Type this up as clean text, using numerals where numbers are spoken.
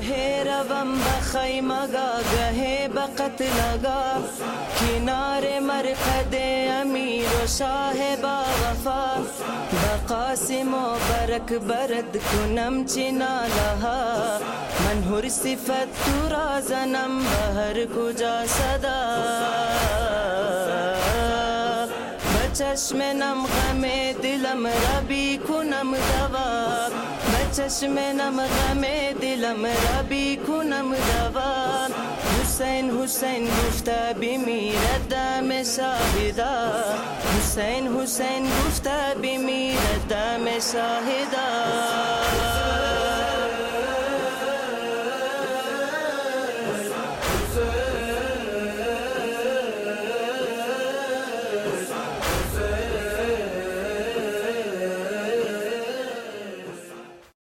گه روم بخیمگا گه بقتلگا کنار مرقد امیر و شاه با وفا بقاسم و برک برد کنم چنالها من هر صفت تو را زنم به هر کجا صدا بچشم نم غم دلم را بی کنم دوا بچشم نم غم دلم را بی کنم دوا حسین حسین گفته بمیرد دم شاهدا حسین حسین گفته بمیرد دم شاهدا